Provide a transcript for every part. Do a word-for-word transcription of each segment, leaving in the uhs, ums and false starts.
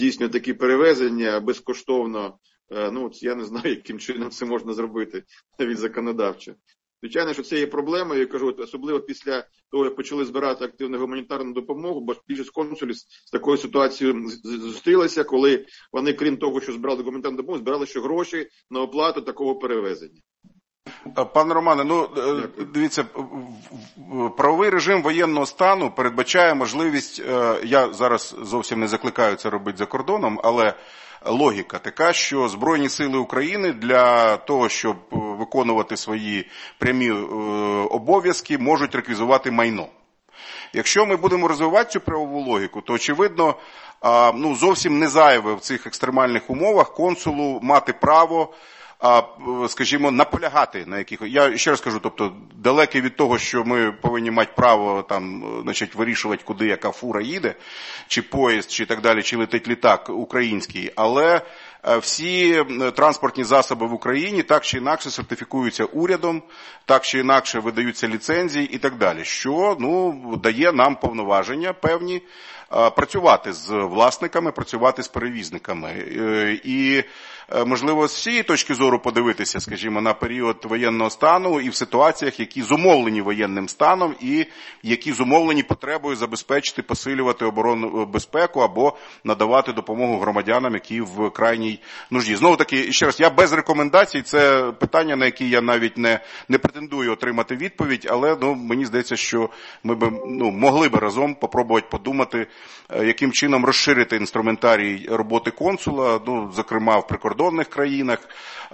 здійснює такі перевезення безкоштовно. Ну, я не знаю, яким чином це можна зробити навіть законодавчо. Звичайно, що це є проблемою, я кажу, особливо після того, як почали збирати активну гуманітарну допомогу, бо більшість консулів з такою ситуацією зустрілися, коли вони, крім того, що збирали гуманітарну допомогу, збирали ще гроші на оплату такого перевезення. Пане Романе, ну, дивіться, правовий режим воєнного стану передбачає можливість, я зараз зовсім не закликаю це робити за кордоном, але логіка така, що Збройні сили України для того, щоб виконувати свої прямі обов'язки, можуть реквізувати майно. Якщо ми будемо розвивати цю правову логіку, то, очевидно, ну, зовсім не зайве в цих екстремальних умовах консулу мати право, скажімо, наполягати на яких. Я ще раз кажу, тобто, далекий від того, що ми повинні мати право там, значить, вирішувати, куди яка фура їде, чи поїзд, чи так далі, чи летить літак український, але всі транспортні засоби в Україні так чи інакше сертифікуються урядом, так чи інакше видаються ліцензії і так далі, що, ну, дає нам повноваження певні працювати з власниками, працювати з перевізниками. І, можливо, з цієї точки зору подивитися, скажімо, на період воєнного стану і в ситуаціях, які зумовлені воєнним станом і які зумовлені потребою забезпечити, посилювати оборонну безпеку або надавати допомогу громадянам, які в крайній нужді. Знову таки, ще раз, я без рекомендацій, це питання, на які я навіть не, не претендую отримати відповідь, але, ну, мені здається, що ми б, ну, могли б разом попробувати подумати, яким чином розширити інструментарій роботи консула, ну, зокрема в прикордонних країнах,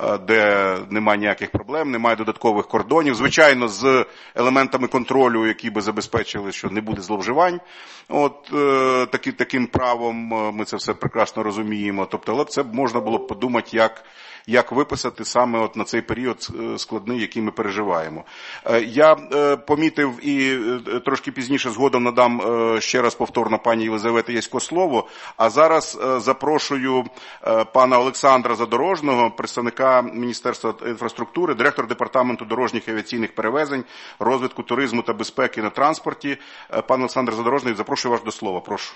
де немає ніяких проблем, немає додаткових кордонів, звичайно, з елементами контролю, які би забезпечили, що не буде зловживань. От таки, таким правом ми це все прекрасно розуміємо. Тобто, але це можна було б подумати, як як виписати саме от на цей період складний, який ми переживаємо. Я помітив і трошки пізніше згодом надам ще раз повторно пані Єлизаветі Ясько слово, а зараз запрошую пана Олександра Задорожного, представника Міністерства інфраструктури, директор департаменту дорожніх і авіаційних перевезень, розвитку туризму та безпеки на транспорті. Пан Олександр Задорожний, запрошую вас до слова, прошу.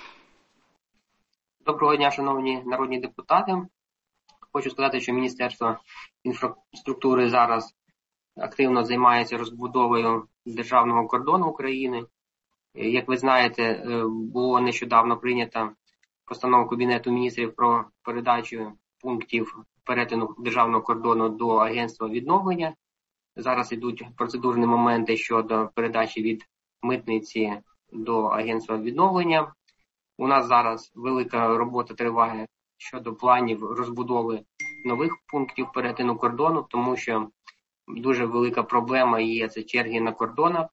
Доброго дня, шановні народні депутати. Хочу сказати, що Міністерство інфраструктури зараз активно займається розбудовою державного кордону України. Як ви знаєте, було нещодавно прийнята постанова Кабінету міністрів про передачу пунктів перетину державного кордону до Агентства відновлення. Зараз йдуть процедурні моменти щодо передачі від митниці до Агентства відновлення. У нас зараз велика робота триває щодо планів розбудови нових пунктів перетину кордону, тому що дуже велика проблема є, це черги на кордонах,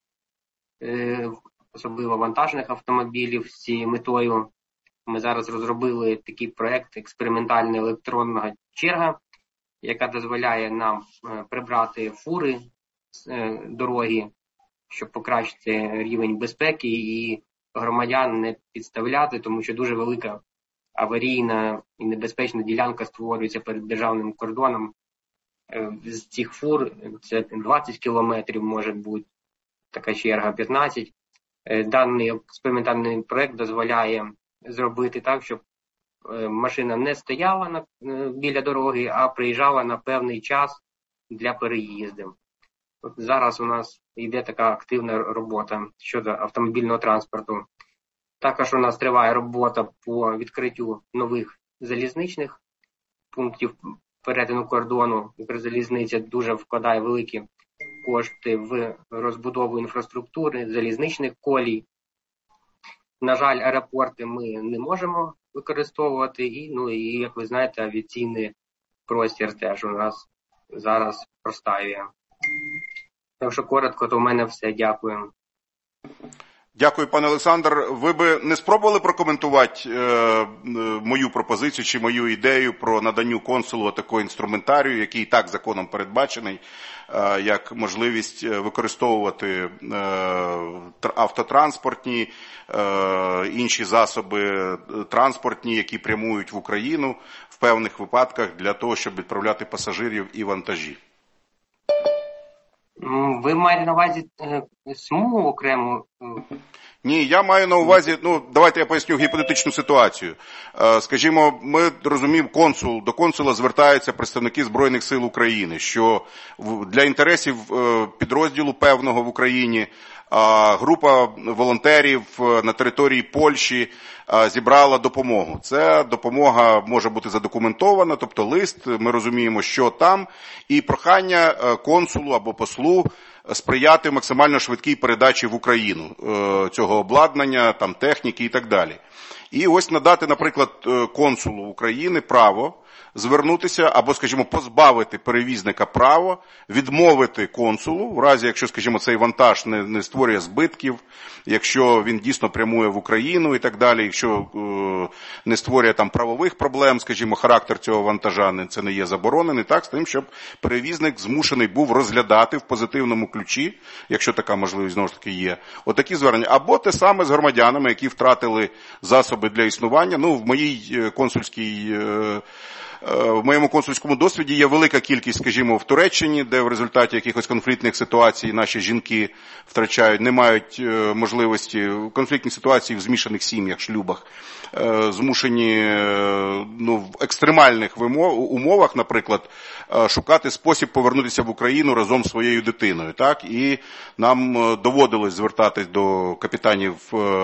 особливо вантажних автомобілів. З цією метою ми зараз розробили такий проект експериментальна електронна черга, яка дозволяє нам прибрати фури з дороги, щоб покращити рівень безпеки і громадян не підставляти, тому що дуже велика аварійна і небезпечна ділянка створюється перед державним кордоном. З цих фур це двадцять кілометрів може бути, така черга п'ятнадцять. Даний експериментальний проект дозволяє зробити так, щоб машина не стояла на, біля дороги, а приїжджала на певний час для переїзду. От зараз у нас йде така активна робота щодо автомобільного транспорту. Також у нас триває робота по відкриттю нових залізничних пунктів перетину кордону. Укрзалізниця дуже вкладає великі кошти в розбудову інфраструктури, залізничних колій. На жаль, аеропорти ми не можемо використовувати, і, ну, і, як ви знаєте, авіаційний простір теж у нас зараз простаює. Так що коротко, то в мене все. Дякую. Дякую, пане Олександр. Ви би не спробували прокоментувати е, мою пропозицію чи мою ідею про наданню консулу такого інструментарію, який і так законом передбачений, е, як можливість використовувати е, автотранспортні, е, інші засоби транспортні, які прямують в Україну в певних випадках для того, щоб відправляти пасажирів і вантажі? Ви маєте на увазі смугу окрему? Ні, я маю на увазі, ну, давайте я поясню гіпотетичну ситуацію. Скажімо, ми розуміємо, консул, до консула звертаються представники Збройних сил України, що для інтересів підрозділу певного в Україні група волонтерів на території Польщі зібрала допомогу. Ця допомога може бути задокументована, тобто лист, ми розуміємо, що там, і прохання консулу або послу сприяти максимально швидкій передачі в Україну цього обладнання, там, техніки і так далі. І ось надати, наприклад, консулу України право звернутися або, скажімо, позбавити перевізника права, відмовити консулу, в разі, якщо, скажімо, цей вантаж не, не створює збитків, якщо він дійсно прямує в Україну і так далі, якщо е, не створює там правових проблем, скажімо, характер цього вантажа, не, це не є заборонений, так, з тим, щоб перевізник змушений був розглядати в позитивному ключі, якщо така можливість, знову ж таки, є, отакі звернення. Або те саме з громадянами, які втратили засоби для існування. Ну, в моїй консульській е, В моєму консульському досвіді є велика кількість, скажімо, в Туреччині, де в результаті якихось конфліктних ситуацій наші жінки втрачають, не мають можливості, конфліктні ситуації в змішаних сім'ях, шлюбах, змушені ну, в екстремальних умовах, наприклад, шукати спосіб повернутися в Україну разом з своєю дитиною. Так? І нам доводилось звертатись до капітанів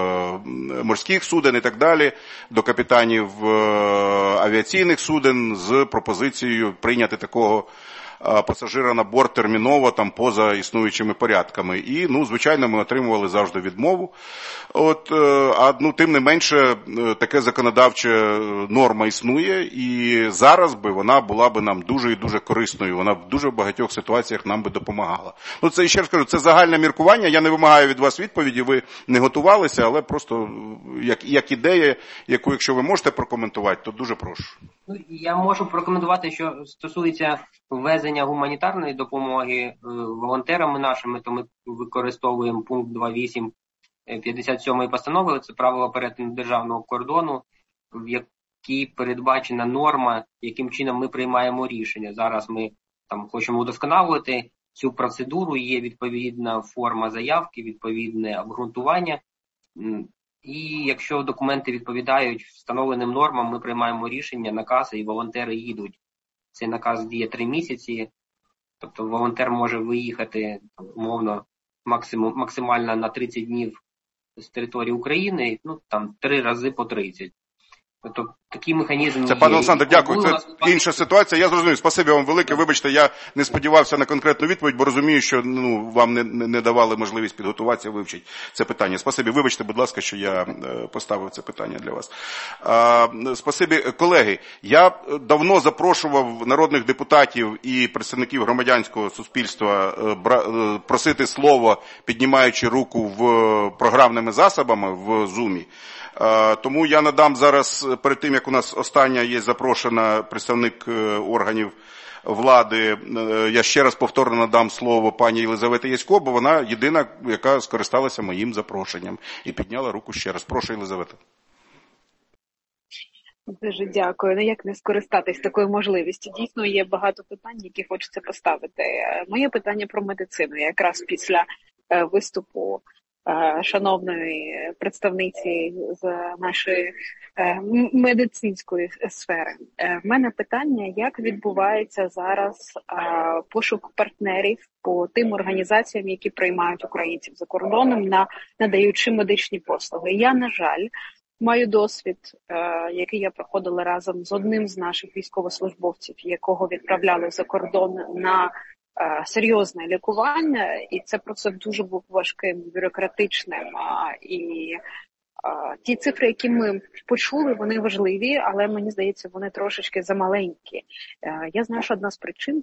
морських суден і так далі, до капітанів авіаційних суден, з пропозицією прийняти такого пасажира на борт терміново, там, поза існуючими порядками. І, ну, звичайно, ми отримували завжди відмову. От, а, ну, тим не менше, таке законодавча норма існує, і зараз би вона була би нам дуже і дуже корисною. Вона в дуже багатьох ситуаціях нам би допомагала. Ну, це, ще раз кажу, це загальне міркування. Я не вимагаю від вас відповіді, ви не готувалися, але просто як, як ідея, яку, якщо ви можете прокоментувати, то дуже прошу. Я можу прокоментувати, що стосується ввезення гуманітарної допомоги волонтерами нашими, то ми використовуємо пункт два вісім п'ятдесят сьомої постанови, це правило перетину державного кордону, в якій передбачена норма, яким чином ми приймаємо рішення. Зараз ми там хочемо удосконалювати цю процедуру, є відповідна форма заявки, відповідне обґрунтування. І якщо документи відповідають встановленим нормам, ми приймаємо рішення, накази, і волонтери їдуть. Цей наказ діє три місяці, тобто волонтер може виїхати, умовно, максимум, максимально на тридцять днів з території України, ну, там, три рази по тридцять. Тобто такий механізм Це, пане Олександр, дякую. Це інша ситуація. Я зрозумів. Спасибі вам велике. Вибачте, я не сподівався на конкретну відповідь, бо розумію, що ну, вам не, не давали можливість підготуватися, вивчити це питання. Спасибі. Вибачте, будь ласка, що я поставив це питання для вас. А, спасибі. Колеги, я давно запрошував народних депутатів і представників громадянського суспільства просити слово, піднімаючи руку в програмними засобами в Зумі. Тому я надам зараз, перед тим, як у нас остання є запрошена представник органів влади, я ще раз повторно надам слово пані Єлизаветі Ясько, бо вона єдина, яка скористалася моїм запрошенням і підняла руку ще раз. Прошу, Єлизавета. Дуже дякую. Ну, як не скористатись такою можливістю? Дійсно, є багато питань, які хочеться поставити. Моє питання про медицину. Якраз після виступу шановної представниці з нашої медицинської сфери. В мене питання, як відбувається зараз пошук партнерів по тим організаціям, які приймають українців за кордоном, на надаючи медичні послуги. Я, на жаль, маю досвід, який я проходила разом з одним з наших військовослужбовців, якого відправляли за кордон на серйозне лікування, і це процес дуже був важким, бюрократичним. І ті цифри, які ми почули, вони важливі, але мені здається, вони трошечки замаленькі. Я знаю, що одна з причин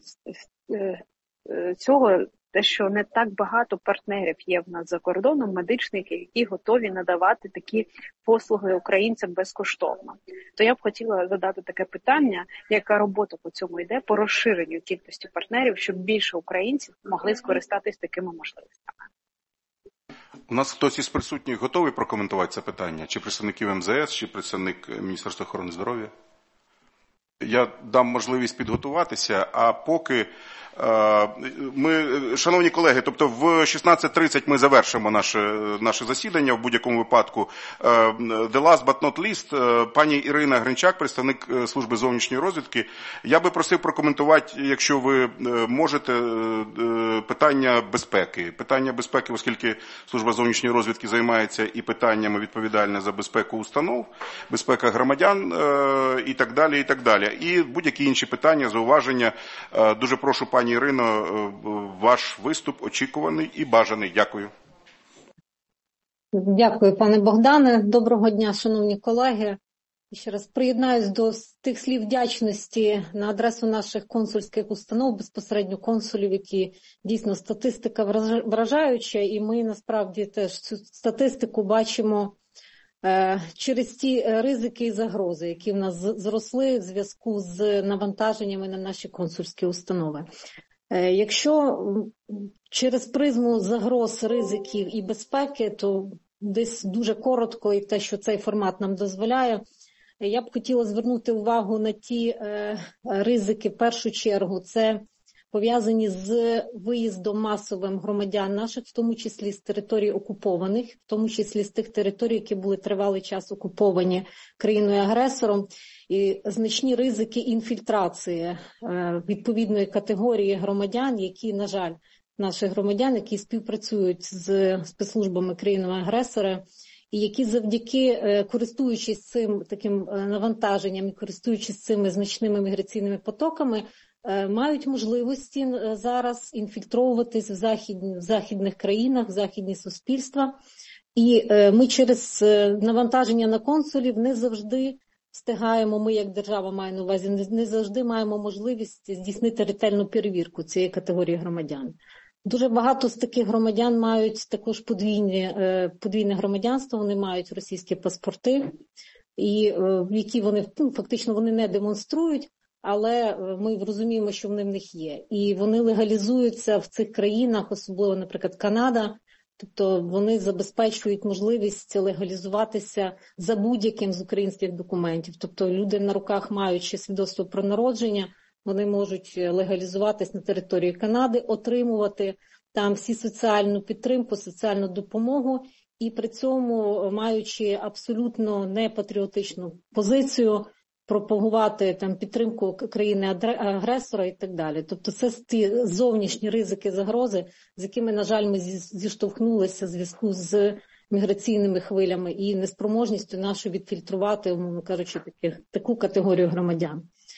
цього те, що не так багато партнерів є в нас за кордоном, медичників, які готові надавати такі послуги українцям безкоштовно. То я б хотіла задати таке питання, яка робота по цьому йде, по розширенню кількості партнерів, щоб більше українців могли скористатись такими можливостями. У нас хтось із присутніх готовий прокоментувати це питання? Чи представників ем зе ес, чи представник Міністерства охорони здоров'я? я дам можливість підготуватися, а поки ми, шановні колеги, тобто в шістнадцять тридцять ми завершимо наше, наше засідання в будь-якому випадку. The last but not least, пані Ірина Гринчак, представник служби зовнішньої розвідки. Я би просив прокоментувати, якщо ви можете, питання безпеки. Питання безпеки, оскільки служба зовнішньої розвідки займається і питаннями відповідальне за безпеку установ, безпека громадян і так далі, і так далі. І будь-які інші питання, зауваження. Дуже прошу, пані Пані Ірино, ваш виступ очікуваний і бажаний. Дякую. Дякую, пане Богдане. Доброго дня, шановні колеги. Ще раз приєднаюсь до тих слів вдячності на адресу наших консульських установ, безпосередньо консулів, які дійсно статистика вражаюча, і ми насправді теж цю статистику бачимо через ті ризики і загрози, які в нас зросли в зв'язку з навантаженнями на наші консульські установи. Якщо через призму загроз, ризиків і безпеки, то десь дуже коротко, і те, що цей формат нам дозволяє, я б хотіла звернути увагу на ті ризики, в першу чергу, це пов'язані з виїздом масовим громадян наших, в тому числі з територій окупованих, в тому числі з тих територій, які були тривалий час окуповані країною-агресором, і значні ризики інфільтрації відповідної категорії громадян, які, на жаль, наших громадян, які співпрацюють з спецслужбами країни-агресора, і які завдяки, користуючись цим таким навантаженням і користуючись цими значними міграційними потоками, мають можливості зараз інфільтровуватись в, західні, в західних країнах, в західні суспільства. І ми через навантаження на консулів не завжди встигаємо, ми як держава маю на увазі, не завжди маємо можливість здійснити ретельну перевірку цієї категорії громадян. Дуже багато з таких громадян мають також подвійне, подвійне громадянство, вони мають російські паспорти, і в які вони, ну, фактично вони не демонструють, але ми розуміємо, що вони в них є. І вони легалізуються в цих країнах, особливо, наприклад, Канада, тобто вони забезпечують можливість легалізуватися за будь-яким з українських документів. Тобто люди на руках, маючи свідоцтво про народження, вони можуть легалізуватись на території Канади, отримувати там всі соціальну підтримку, соціальну допомогу, і при цьому, маючи абсолютно непатріотичну позицію, пропагувати там підтримку країни-агресора і так далі. Тобто це ті зовнішні ризики, загрози, з якими, на жаль, ми зіштовхнулися в зв'язку з міграційними хвилями і неспроможністю нашу відфільтрувати, умовно кажучи, таких, таку категорію громадян.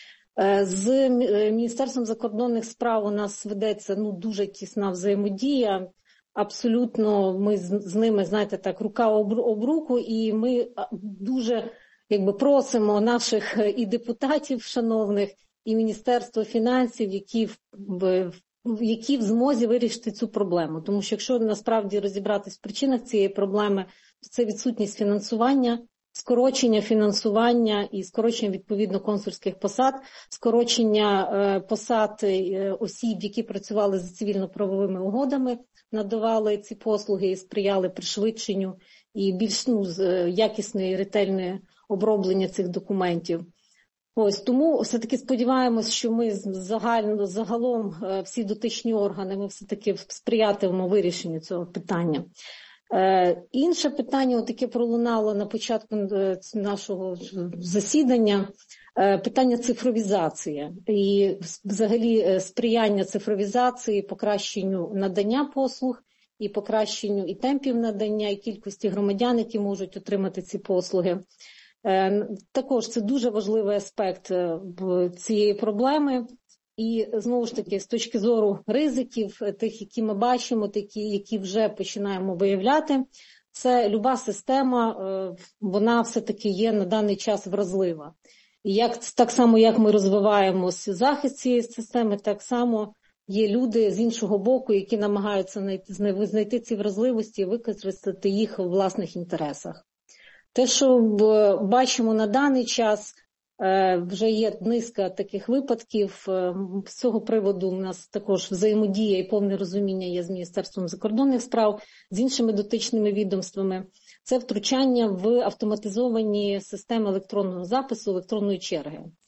З Міністерством закордонних справ у нас ведеться ну, дуже тісна взаємодія. Абсолютно ми з, з ними, знаєте, так, рука об, об руку, і ми дуже якби просимо наших і депутатів шановних, і Міністерство фінансів, які в, які в змозі вирішити цю проблему. Тому що якщо насправді розібратись в причинах цієї проблеми, то це відсутність фінансування, скорочення фінансування і скорочення відповідно консульських посад, скорочення е, посад е, осіб, які працювали за цивільно-правовими угодами, надавали ці послуги і сприяли пришвидшенню і більш ну, якісної, ретельної оброблення цих документів. Ось тому все-таки сподіваємось, що ми загально, загалом всі дотичні органи, ми все-таки сприятимемо вирішенню цього питання. Е, інше питання, таке пролунало на початку нашого засідання, е, питання цифровізації і взагалі сприяння цифровізації, покращенню надання послуг і покращенню і темпів надання, і кількості громадян, які можуть отримати ці послуги. Е, також це дуже важливий аспект цієї проблеми. І, знову ж таки, з точки зору ризиків, тих, які ми бачимо, такі, які вже починаємо виявляти, це люба система, вона все-таки є на даний час вразлива. І як, так само, як ми розвиваємо захист цієї системи, так само є люди з іншого боку, які намагаються знайти, знайти ці вразливості і використати їх у власних інтересах. Те, що бачимо на даний час, вже є низка таких випадків. З цього приводу у нас також взаємодія і повне розуміння є з Міністерством закордонних справ, з іншими дотичними відомствами. Це втручання в автоматизовані системи електронного запису, електронної черги.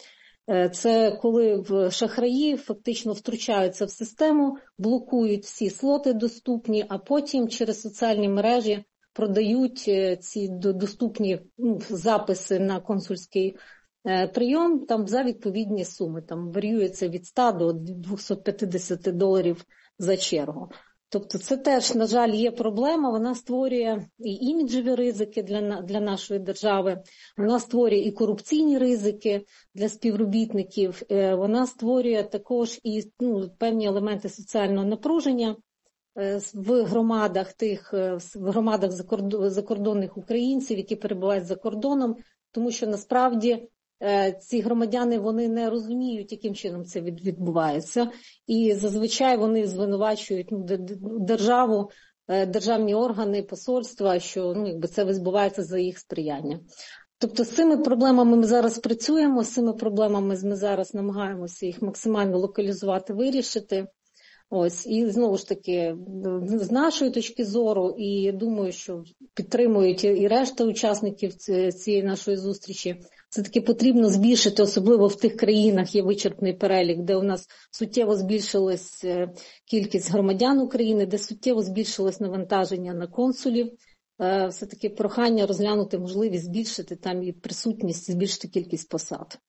Це коли шахраї фактично втручаються в систему, блокують всі слоти доступні, а потім через соціальні мережі продають ці доступні ну, записи на консульський прийом там за відповідні суми. Там варіюється від ста до двохсот п'ятдесят доларів за чергу. Тобто це теж, на жаль, є проблема, вона створює і іміджеві ризики для, для нашої держави, вона створює і корупційні ризики для співробітників, вона створює також і ну, певні елементи соціального напруження в громадах тих, в громадах закордонних українців, які перебувають за кордоном, тому що насправді ці громадяни, вони не розуміють, яким чином це відбувається. І зазвичай вони звинувачують ну, державу, державні органи, посольства, що ну, якби це відбувається за їх сприяння. Тобто з цими проблемами ми зараз працюємо, з цими проблемами ми зараз намагаємося їх максимально локалізувати, вирішити. Ось, і знову ж таки, з нашої точки зору, і думаю, що підтримують і решта учасників цієї нашої зустрічі, все-таки потрібно збільшити, особливо в тих країнах є вичерпний перелік, де у нас суттєво збільшилась кількість громадян України, де суттєво збільшилось навантаження на консулів. Все-таки прохання розглянути можливість збільшити там і присутність, збільшити кількість посад.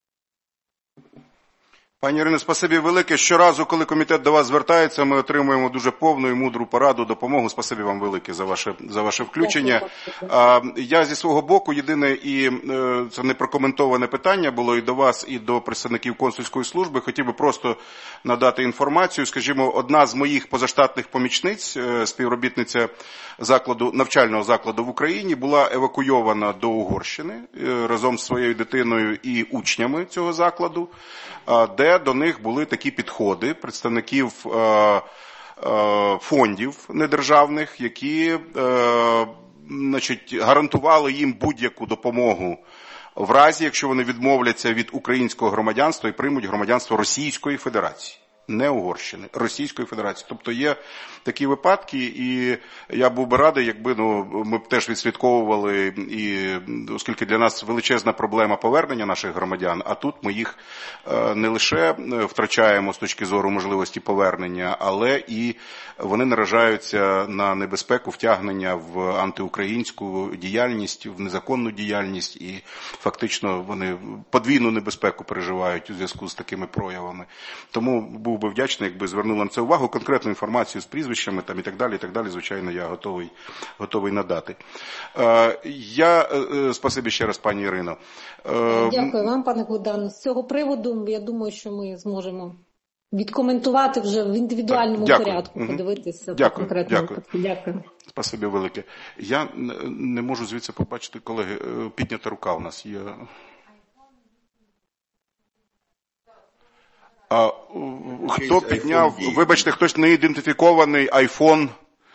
Пані Ірино, спасибі велике. Щоразу, коли комітет до вас звертається, ми отримуємо дуже повну і мудру пораду, допомогу. Спасибі вам велике за ваше, за ваше включення. Я зі свого боку, єдине, і це не прокоментоване питання було і до вас, і до представників консульської служби, хотів би просто надати інформацію. Скажімо, одна з моїх позаштатних помічниць, співробітниця закладу, навчального закладу в Україні, була евакуйована до Угорщини разом з своєю дитиною і учнями цього закладу, де до них були такі підходи представників е, е, фондів недержавних, які е, значить, гарантували їм будь-яку допомогу в разі, якщо вони відмовляться від українського громадянства і приймуть громадянство Російської Федерації. Не Угорщини, Російської Федерації. Тобто є такі випадки, і я був би радий, якби ну, ми б теж відслідковували, і, оскільки для нас величезна проблема повернення наших громадян, а тут ми їх не лише втрачаємо з точки зору можливості повернення, але і вони наражаються на небезпеку втягнення в антиукраїнську діяльність, в незаконну діяльність, і фактично вони подвійну небезпеку переживають у зв'язку з такими проявами. Тому був би вдячний, якби звернули на це увагу, конкретну інформацію з прізвищами там, і так далі, і так далі, звичайно, я готовий, готовий надати. Е, я, е, спасибі ще раз, пані Ірино. Е, Дякую вам, пане Богдан. З цього приводу, я думаю, що ми зможемо відкоментувати вже в індивідуальному Дякую. порядку, угу. подивитися Дякую. по конкретному Дякую. випадку. Дякую. Спасибі велике. Я не можу звідси побачити, колеги, піднята рука у нас є. А, хто підняв, вибачте, хтось не ідентифікований айфон.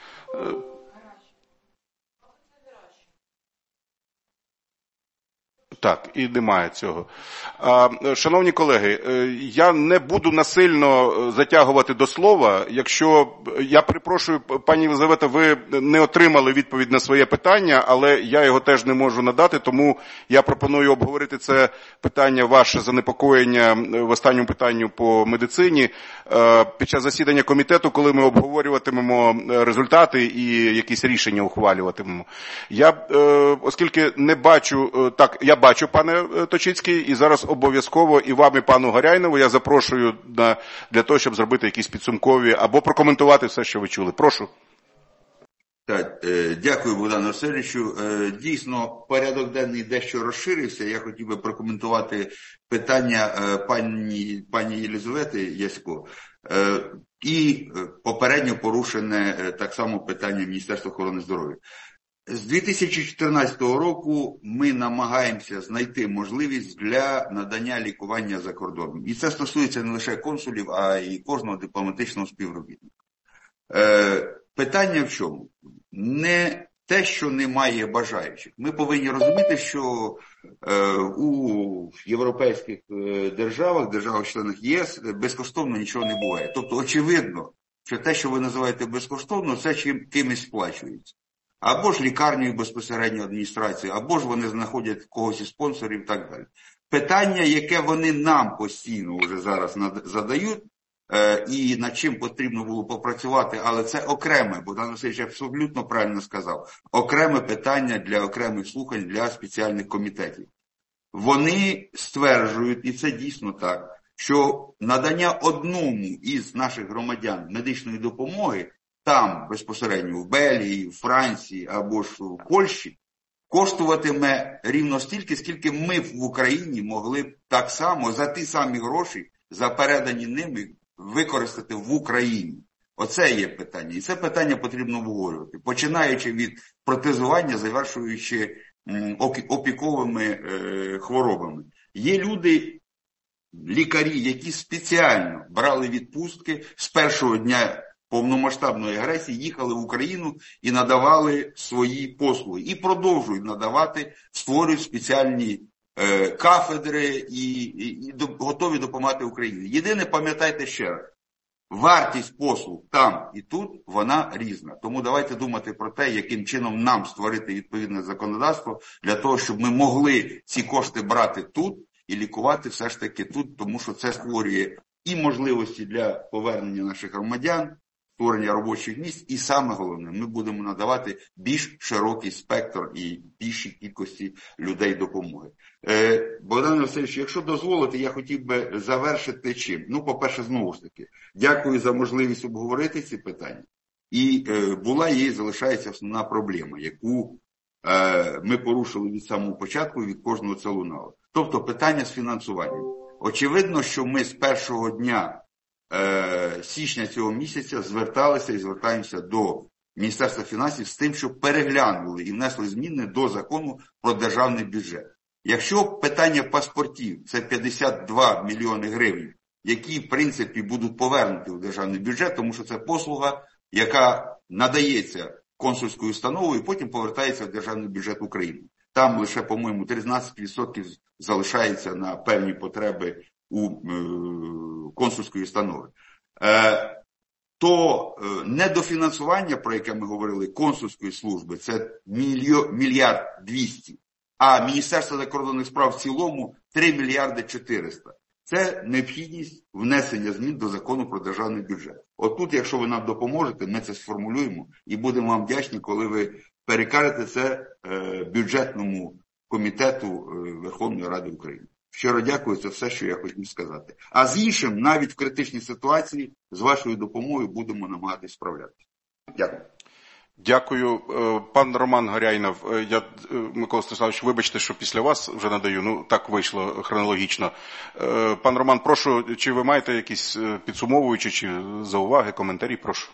Так, і немає цього. Шановні колеги, я не буду насильно затягувати до слова. Якщо, я перепрошую, пані Єлизавета, ви не отримали відповідь на своє питання, але я його теж не можу надати, тому я пропоную обговорити це питання, ваше занепокоєння в останньому питанню по медицині під час засідання комітету, коли ми обговорюватимемо результати і якісь рішення ухвалюватимемо. Я, оскільки не бачу, так, я бачу, Бачу, пане Точицький, і зараз обов'язково і вам, і пану Горяйнову я запрошую на, для того, щоб зробити якісь підсумкові або прокоментувати все, що ви чули. Прошу. Так, дякую, Богдану Васильовичу. Дійсно, порядок денний дещо розширився. Я хотів би прокоментувати питання пані, пані Єлизавети Ясько. І попередньо порушене так само питання Міністерства охорони здоров'я. З дві тисячі чотирнадцятого року ми намагаємося знайти можливість для надання лікування за кордоном. І це стосується не лише консулів, а й кожного дипломатичного співробітника. Е, питання в чому? Не те, що немає бажаючих. Ми повинні розуміти, що е, у європейських е, державах, державах-членах ЄС безкоштовно нічого не буває. Тобто, очевидно, що те, що ви називаєте безкоштовно, це чим, кимось сплачується. Або ж лікарнею безпосередньо адміністрації, або ж вони знаходять когось із спонсорів і так далі. питання, яке вони нам постійно вже зараз задають, і над чим потрібно було попрацювати, але це окреме, Богдан Васильович абсолютно правильно сказав, окреме питання для окремих слухань для спеціальних комітетів. Вони стверджують, і це дійсно так, що надання одному із наших громадян медичної допомоги там, безпосередньо в Бельгії, в Франції або ж в Польщі, коштуватиме рівно стільки, скільки ми в Україні могли б так само за ті самі гроші, за передані ними, використати в Україні. Оце є питання. І це питання потрібно обговорювати. Починаючи від протезування, завершуючи опіковими е, хворобами. Є люди, лікарі, які спеціально брали відпустки з першого дня повномасштабної агресії, їхали в Україну і надавали свої послуги. І продовжують надавати, створюють спеціальні е, кафедри і, і, і до, готові допомагати Україні. Єдине, пам'ятайте ще раз, вартість послуг там і тут, вона різна. Тому давайте думати про те, яким чином нам створити відповідне законодавство для того, щоб ми могли ці кошти брати тут і лікувати все ж таки тут, тому що це створює і можливості для повернення наших громадян, створення робочих місць, і саме головне, ми будемо надавати більш широкий спектр і більшій кількості людей допомоги. Е, Богдан Васильович, якщо дозволите, я хотів би завершити чим? Ну, по-перше, знову ж таки, дякую за можливість обговорити ці питання. І е, була і залишається основна проблема, яку е, ми порушили від самого початку і від кожного це лунало. Тобто питання з фінансуванням. Очевидно, що ми з першого дня січня цього місяця зверталися і звертаємося до Міністерства фінансів з тим, щоб переглянули і внесли зміни до закону про державний бюджет. Якщо питання паспортів – це п'ятдесят два мільйони гривень, які, в принципі, будуть повернуті в державний бюджет, тому що це послуга, яка надається консульською установою і потім повертається в державний бюджет України. Там лише, по-моєму, тринадцять відсотків залишається на певні потреби у е, консульської установи. Е, то е, недофінансування, про яке ми говорили, консульської служби, це мільйо, мільярд двісті, а Міністерство закордонних справ в цілому три мільярди чотириста. Це необхідність внесення змін до закону про державний бюджет. Отут, якщо ви нам допоможете, ми це сформулюємо і будемо вам вдячні, коли ви перекажете це е, бюджетному комітету е, Верховної Ради України. Щиро дякую, це все, що я хотів сказати. А з іншим, навіть в критичній ситуації, з вашою допомогою будемо намагатися справлятися. Дякую. Дякую. Пан Роман Горяйнов, я, Микола Станіславович, вибачте, що після вас вже надаю, ну так вийшло хронологічно. Пан Роман, прошу, чи ви маєте якісь підсумовуючі чи зауваги, коментарі, прошу.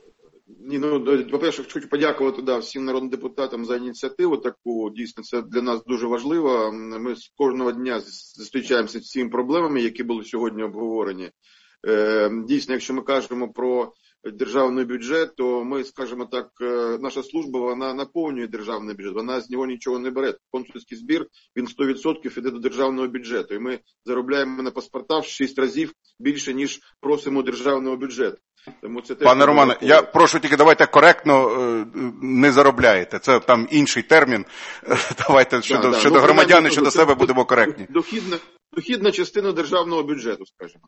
Ні, ну, по-перше, хочу подякувати да, всім народним депутатам за ініціативу таку. Дійсно, це для нас дуже важливо. Ми з кожного дня зустрічаємося з цими проблемами, які були сьогодні обговорені. Дійсно, якщо ми кажемо про державний бюджет, то ми, скажімо так, наша служба, вона наповнює державний бюджет, вона з нього нічого не бере. Консульський збір, він сто відсотків іде до державного бюджету. І ми заробляємо на паспортах в шість разів більше, ніж просимо державного бюджету. Тому це Пане Романе, я прошу тільки давайте коректно не заробляєте. Це там інший термін. Давайте щодо, да, да. щодо ну, громадян і щодо себе будемо коректні. Дохідна, дохідна частина державного бюджету, скажімо.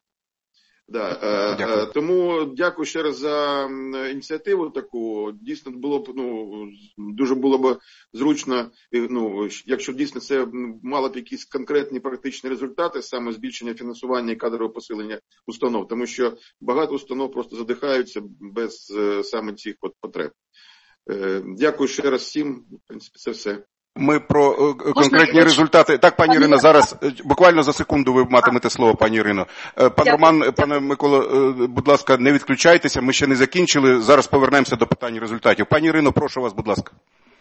Да, е, тому дякую ще раз за ініціативу таку. Дійсно було б ну дуже було б зручно, ну якщо дійсно це мало б якісь конкретні практичні результати, саме збільшення фінансування і кадрового посилення установ, тому що багато установ просто задихаються без саме цих от потреб. Е, дякую ще раз всім. В принципі, це все. Ми про е, конкретні результати. Так, пані Ірино, зараз буквально за секунду ви матимете слово, пані Ірино. Пан Дякую. Роман, пане Микола, будь ласка, не відключайтеся, ми ще не закінчили. Зараз повернемося до питань результатів. Пані Ірино, прошу вас, будь ласка.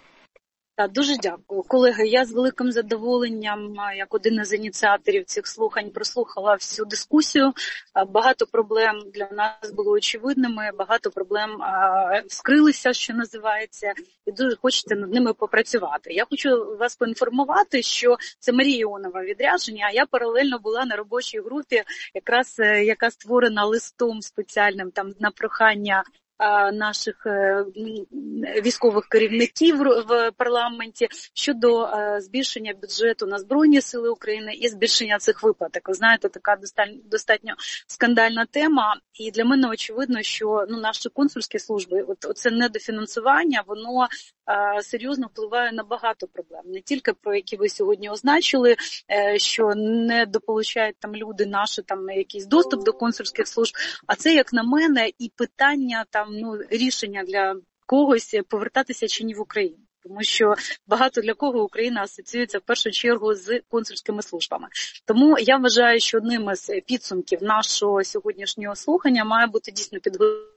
Так, дуже дякую. Колеги, я з великим задоволенням, як один із ініціаторів цих слухань, прослухала всю дискусію. Багато проблем для нас було очевидними, багато проблем а, вскрилися, що називається, і дуже хочете над ними попрацювати. Я хочу вас поінформувати, що це Марія Іонова відрядження, а я паралельно була на робочій групі, якраз яка створена листом спеціальним там на прохання наших військових керівників в парламенті щодо збільшення бюджету на Збройні Сили України і збільшення цих виплат. Ви знаєте, така достатньо скандальна тема, і для мене очевидно, що ну, наші консульські служби, от, оце недофінансування, воно а, серйозно впливає на багато проблем. Не тільки про які ви сьогодні означили, е, що не дополучають там люди наші там якийсь доступ до консульських служб, а це, як на мене, і питання там ну рішення для когось повертатися чи ні в Україну. Тому що багато для кого Україна асоціюється в першу чергу з консульськими службами. Тому я вважаю, що одним із підсумків нашого сьогоднішнього слухання має бути дійсно підготовлений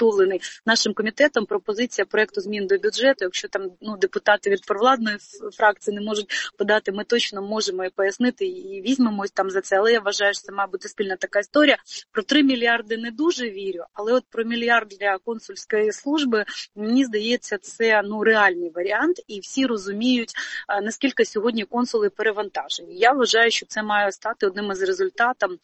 нашим комітетом пропозиція проекту змін до бюджету. Якщо там ну, депутати від провладної фракції не можуть подати, ми точно можемо і пояснити, і візьмемось там за це. Але я вважаю, що це має бути спільна така історія. Про три мільярди не дуже вірю, але от про мільярд для консульської служби, мені здається, це ну, реальний варіант, і всі розуміють, наскільки сьогодні консули перевантажені. Я вважаю, що це має стати одним із результатів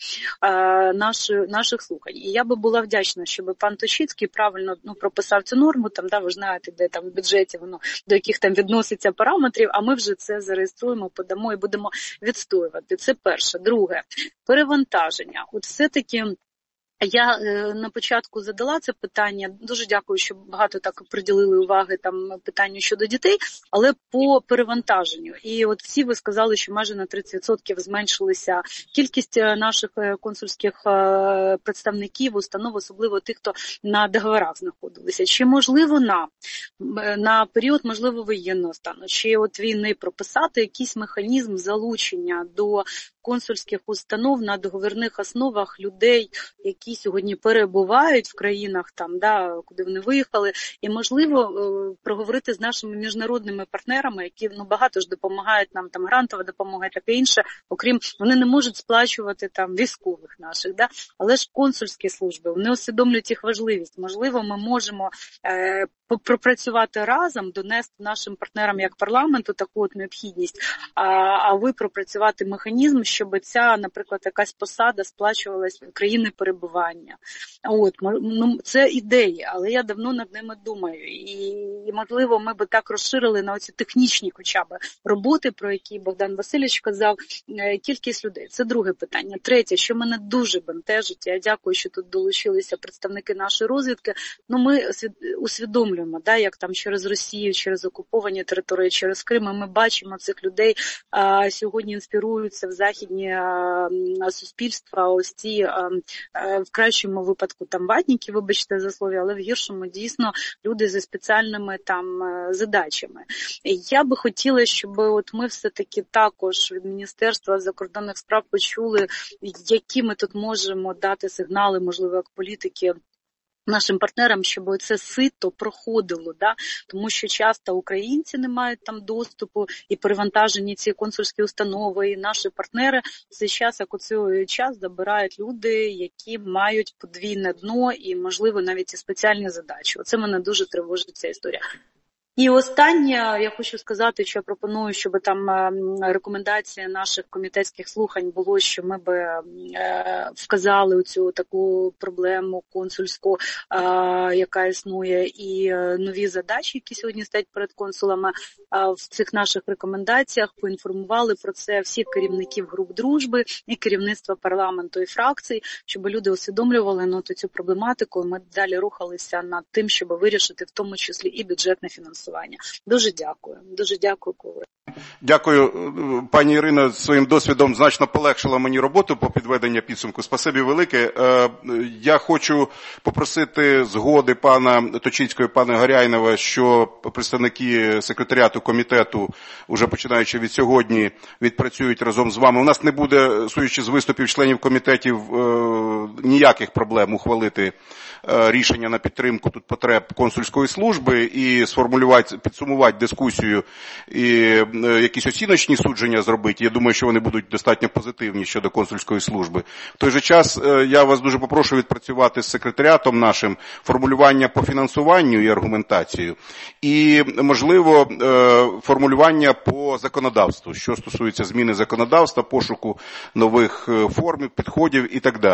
наших, наших слухань. І я би була вдячна, щоб пан Точицький правильно ну, прописав цю норму, там, да, ви ж знаєте, де там в бюджеті воно, до яких там відноситься параметрів, а ми вже це зареєструємо, подамо і будемо відстоювати. Це перше. Друге, перевантаження. От все-таки я е, на початку задала це питання, дуже дякую, що багато так приділили уваги там питанню щодо дітей, але по перевантаженню. І от всі ви сказали, що майже на тридцять відсотків зменшилася кількість наших консульських е, представників, установ, особливо тих, хто на договорах знаходилися. Чи можливо на, на період, можливо, воєнного стану, чи от війни прописати якийсь механізм залучення до консульських установ на договірних основах людей, які сьогодні перебувають в країнах, там, да, куди вони виїхали, і, можливо, проговорити з нашими міжнародними партнерами, які ну, багато ж допомагають нам, там, грантова допомога і таке інше, окрім, вони не можуть сплачувати там військових наших, да, але ж консульські служби, вони усвідомлюють їх важливість. Можливо, ми можемо е, пропрацювати разом, донести нашим партнерам як парламенту таку от необхідність, а, а ви пропрацювати механізм, щоб ця, наприклад, якась посада сплачувалась в країни перебування. От, ну, це ідеї, але я давно над ними думаю. І, і можливо, ми би так розширили на оці технічні хоча б роботи, про які Богдан Васильович казав, кількість людей. Це друге питання. Третє, що мене дуже бентежить, я дякую, що тут долучилися представники нашої розвідки, ну ми усвідомлюємо, да, як там через Росію, через окуповані території, через Крим, ми бачимо цих людей, а, сьогодні інспіруються в західні а, суспільства, ось ці а, а, в кращому випадку там ватники, вибачте за слово, але в гіршому дійсно люди зі спеціальними там задачами. І я би хотіла, щоб от ми все-таки також від Міністерства закордонних справ почули, які ми тут можемо дати сигнали, можливо, як політики, нашим партнерам, щоб це сито проходило, да? Тому що часто українці не мають там доступу і перевантажені ці консульські установи, і наші партнери в цей час, як у цей час забирають люди, які мають подвійне дно і, можливо, навіть і спеціальні задачі. Оце мене дуже тривожить ця історія. І останнє, я хочу сказати, що я пропоную, щоб там рекомендація наших комітетських слухань було, що ми би вказали оцю таку проблему консульську, яка існує, і нові задачі, які сьогодні стоять перед консулами, в цих наших рекомендаціях поінформували про це всіх керівників груп дружби і керівництва парламенту і фракцій, щоб люди усвідомлювали ну, цю проблематику, і ми далі рухалися над тим, щоб вирішити в тому числі і бюджетне фінансування. Дуже дякую. Дуже дякую, колеги. Дякую. Пані Ірина своїм досвідом значно полегшила мені роботу по підведенню підсумку. Спасибі велике. Я хочу попросити згоди пана Точицького і пана Горяйнова, що представники секретаріату комітету, уже починаючи від сьогодні, відпрацюють разом з вами. У нас не буде, судячи з виступів членів комітетів, ніяких проблем ухвалити рішення на підтримку тут потреб консульської служби і сформулювати, підсумувати дискусію і якісь оціночні судження зробити. Я думаю, що вони будуть достатньо позитивні щодо консульської служби. В той же час я вас дуже попрошу відпрацювати з секретаріатом нашим формулювання по фінансуванню і аргументацію. І, можливо, формулювання по законодавству, що стосується зміни законодавства, пошуку нових форм, підходів і так далі.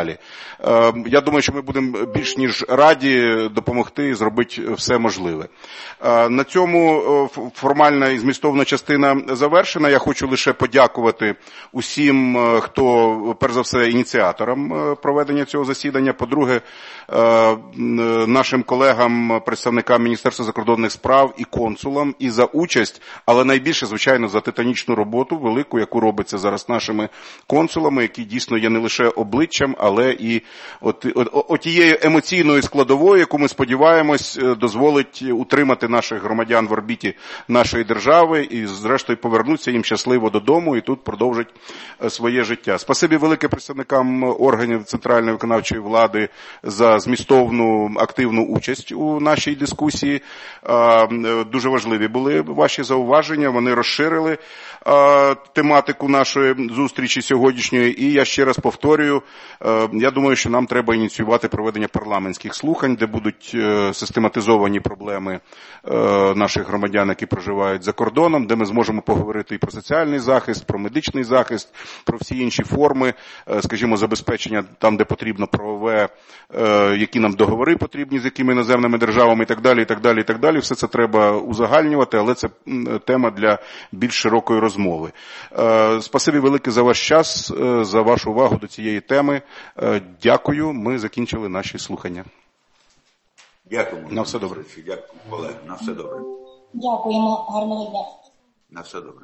Я думаю, що ми будемо більш ніж раді допомогти зробити все можливе. На цьому формальна і змістовна частина завершена. Я хочу лише подякувати усім, хто, перш за все, ініціаторам проведення цього засідання. По-друге, нашим колегам, представникам Міністерства закордонних справ і консулам і за участь, але найбільше, звичайно, за титанічну роботу велику, яку робиться зараз нашими консулами, які дійсно є не лише обличчям, але і от, от, от тією емоційною складовою, яку ми сподіваємось дозволить утримати наших громадян в орбіті нашої держави і зрештою повернуться їм щасливо додому і тут продовжать своє життя. Спасибі велике представникам органів центральної виконавчої влади за змістовну активну участь у нашій дискусії. Дуже важливі були ваші зауваження, вони розширили тематику нашої зустрічі сьогоднішньої. І я ще раз повторюю, я думаю, що нам треба ініціювати проведення парламентських слухань, де будуть систематизовані проблеми наших громадян, які проживають за кордоном, де ми зможемо поговорити і про соціальний захист, про медичний захист, про всі інші форми, скажімо, забезпечення там, де потрібно правове, які нам договори потрібні з якими іноземними державами і так далі, і так далі, і так далі. Все це треба узагальнювати, але це тема для більш широкої розмови. Спасибі велике за ваш час, за вашу увагу до цієї теми. Дякую, ми закінчили наші слухання. Дякуємо. На все добре. Дякую, Олег. На все добре. Дякуємо. Гарного дня. На все добре.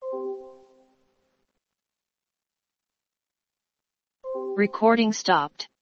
Recording stopped.